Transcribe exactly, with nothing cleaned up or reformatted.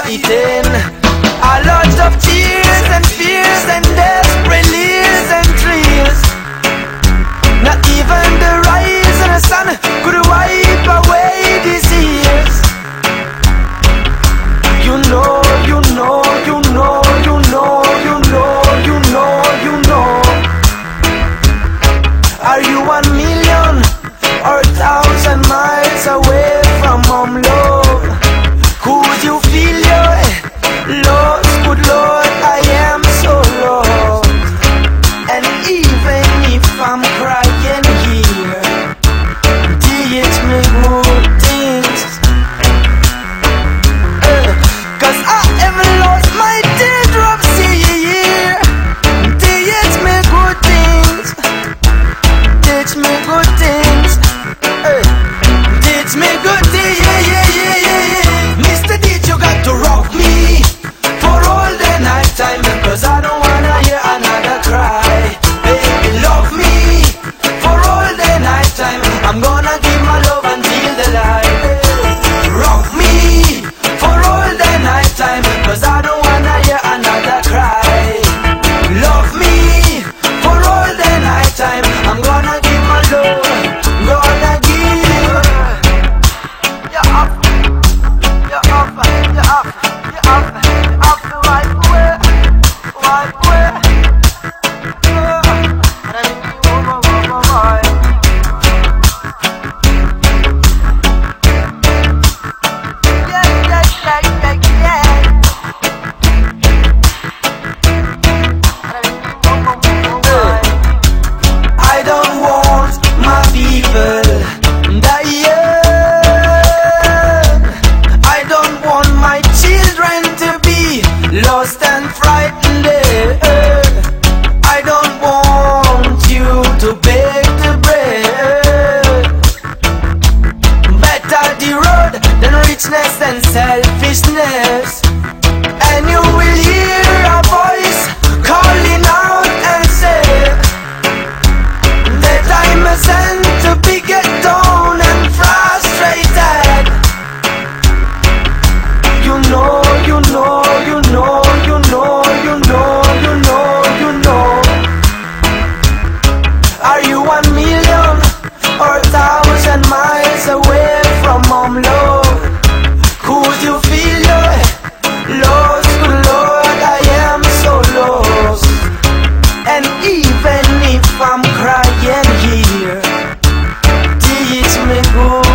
fighting. A lot of tears and fears and desperate leers and thrills. Not even the rise of the sun could wipe away these years. You know, you know, you know, you know, you know, you know, you know. Are you one million or a thousand miles away from home, love? Could you feel your lost? Good Lord, I am so lost. And even if I'm crying here, teach me good things. uh, Cause I have lost my teardrops here. Teach me good things. Teach me good things. uh, Teach me good things. Yeah, yeah, yeah, yeah, yeah. Mister Teach, you got to rock me for all the night time, because I don't wanna hear another cry. Baby, love me for all the night time. I'm gonna give my love until the light. Rock me for all the night time, because I don't wanna hear another cry. Love me for all the night time. I'm gonna give my love. Gonna give. You're up. You're up. You're up. You're up. You're up the right way. Right way. I don't want my people dying. I don't want my children to be lost and frightened. I don't want you to beg the bread. Better the road than richness and selfishness. And you will hear a voice calling out and say, the time is sent to be get down and frustrated. You know, you know, you know, you know, you know, you know, you know. Are you one million or a thousand miles away from home, love? Could you feel your lost? Good Lord, I am so lost. And even if I'm crying here, teach me good.